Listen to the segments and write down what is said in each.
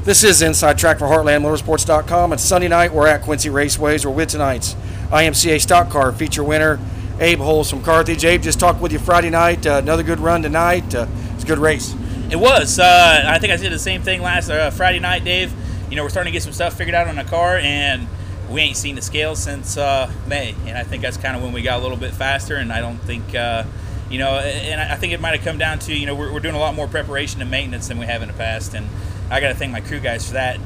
This is Inside Track for HeartlandMotorsports.com. It's Sunday night. We're at Quincy Raceways. We're with tonight's IMCA Stock Car feature winner, Abe Holes from Carthage. Abe, just talked with you Friday night. Another good run tonight. It's a good race. It was. I think I did the same thing last Friday night, Dave. You know, we're starting to get some stuff figured out on the car, and we ain't seen the scale since May. And I think that's kind of when we got a little bit faster, and I don't think, you know, and I think it might have come down to, you know, we're doing a lot more preparation and maintenance than we have in the past. And I got to thank my crew guys for that.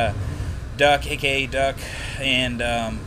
Duck, a.k.a. Duck, and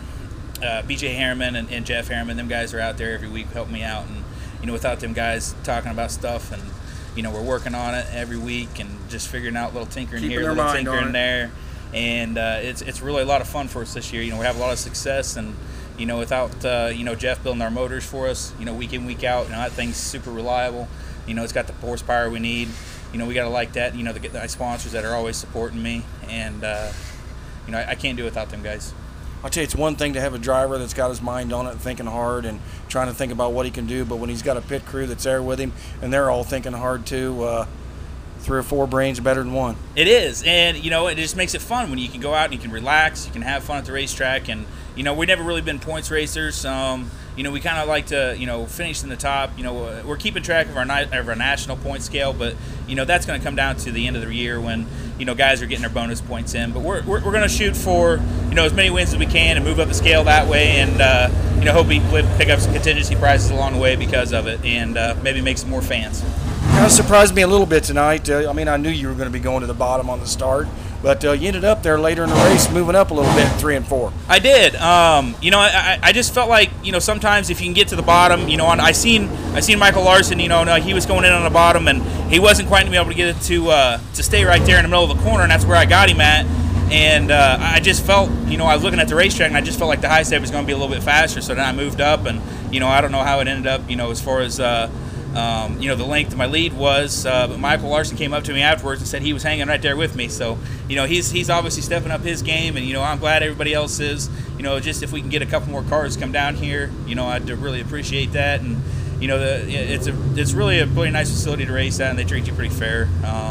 B.J. Harriman and Jeff Harriman. Them guys are out there every week helping me out. And, you know, without them guys talking about stuff, and, you know, we're working on it every week and just figuring out little tinkering here, little tinkering there. And it's really a lot of fun for us this year. You know, we have a lot of success, and, you know, without, you know, Jeff building our motors for us, you know, week in, week out, you know, that thing's super reliable. You know, it's got the horsepower we need. You know, we got to like that, you know, to get the sponsors that are always supporting me. And, you know, I can't do it without them guys. I'll tell you, it's one thing to have a driver that's got his mind on it and thinking hard and trying to think about what he can do, but when he's got a pit crew that's there with him and they're all thinking hard too, 3 or 4 brains better than one. It is, and, you know, it just makes it fun when you can go out and you can relax, you can have fun at the racetrack. And, you know, we've never really been points racers. You know, we kind of like to, you know, finish in the top. You know, we're keeping track of our national point scale, but, you know, that's going to come down to the end of the year when, you know, guys are getting their bonus points in. But we're going to shoot for, you know, as many wins as we can and move up the scale that way, and, you know, hope we pick up some contingency prizes along the way because of it, and maybe make some more fans. Kind of surprised me a little bit tonight. I mean, I knew you were going to be going to the bottom on the start, but you ended up there later in the race, moving up a little bit, 3 and 4. I did. You know, I just felt like, you know, sometimes if you can get to the bottom, you know, I seen Michael Larson. You know, he was going in on the bottom, and he wasn't quite going to be able to get it to stay right there in the middle of the corner, and that's where I got him at. And I just felt, you know, I was looking at the racetrack, and I just felt like the high step was going to be a little bit faster. So then I moved up, and, you know, I don't know how it ended up, you know, as far as you know, the length of my lead was, but Michael Larson came up to me afterwards and said he was hanging right there with me. So, you know, he's obviously stepping up his game, and, you know, I'm glad everybody else is. You know, just if we can get a couple more cars to come down here, you know, I'd really appreciate that. And, you know, it's really a really nice facility to race at, and they treat you pretty fair.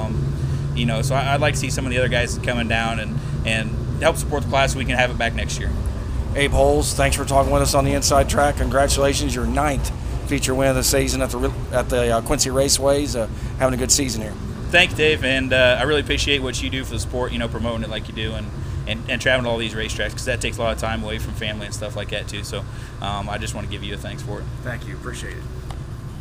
You know, so I'd like to see some of the other guys coming down and help support the class so we can have it back next year. Abe Holes, thanks for talking with us on the Inside Track. Congratulations, your 9th feature win of the season at the Quincy Raceways. Having a good season here. Thanks, Dave, and I really appreciate what you do for the sport, you know, promoting it like you do, and traveling to all these racetracks, because that takes a lot of time away from family and stuff like that too. So I just want to give you a thanks for it. Thank you. Appreciate it.